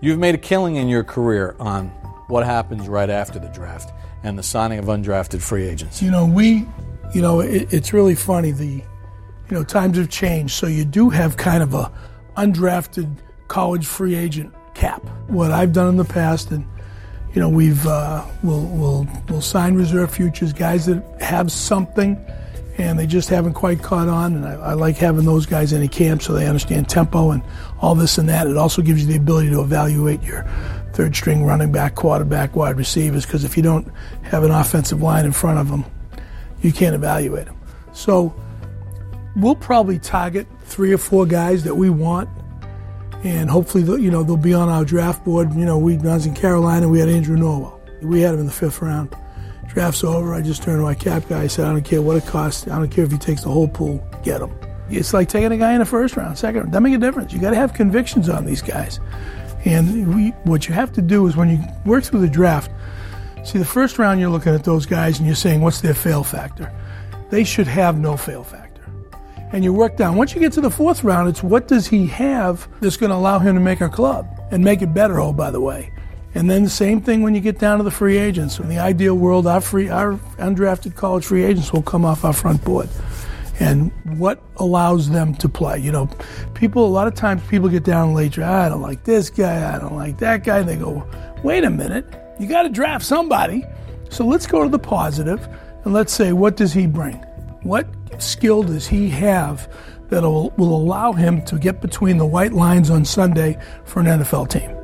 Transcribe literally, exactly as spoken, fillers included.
You've made a killing in your career on what happens right after the draft and the signing of undrafted free agents. You know, we, you know, it, it's really funny. The, you know, times have changed, so you do have kind of a undrafted college free agent cap. What I've done in the past, and you know, we've uh, we'll we'll we'll sign reserve futures, guys that have something, and they just haven't quite caught on. And I, I like having those guys in a camp so they understand tempo and all this and that. It also gives you the ability to evaluate your third string running back, quarterback, wide receivers, because if you don't have an offensive line in front of them, you can't evaluate them. So we'll probably target three or four guys that we want, and hopefully, you know, they'll be on our draft board. You know, we, when I was in Carolina, we had Andrew Norwell. We had him in the fifth round. Draft's over. I just turned to my cap guy. I said, I don't care what it costs. I don't care if he takes the whole pool. Get him. It's like taking a guy in the first round, second round. That makes a difference. You got to have convictions on these guys. And we, what you have to do is when you work through the draft, see, the first round you're looking at those guys and you're saying, what's their fail factor? They should have no fail factor. And you work down. Once you get to the fourth round, it's what does he have that's going to allow him to make our club and make it better, oh, by the way. And then the same thing when you get down to the free agents. In the ideal world, our free, our undrafted college free agents will come off our front board. And what allows them to play? You know, people, a lot of times people get down late draft. I don't like this guy. I don't like that guy. And they go, wait a minute. You got to draft somebody. So let's go to the positive and let's say, what does he bring? What skill does he have that will, will allow him to get between the white lines on Sunday for an N F L team?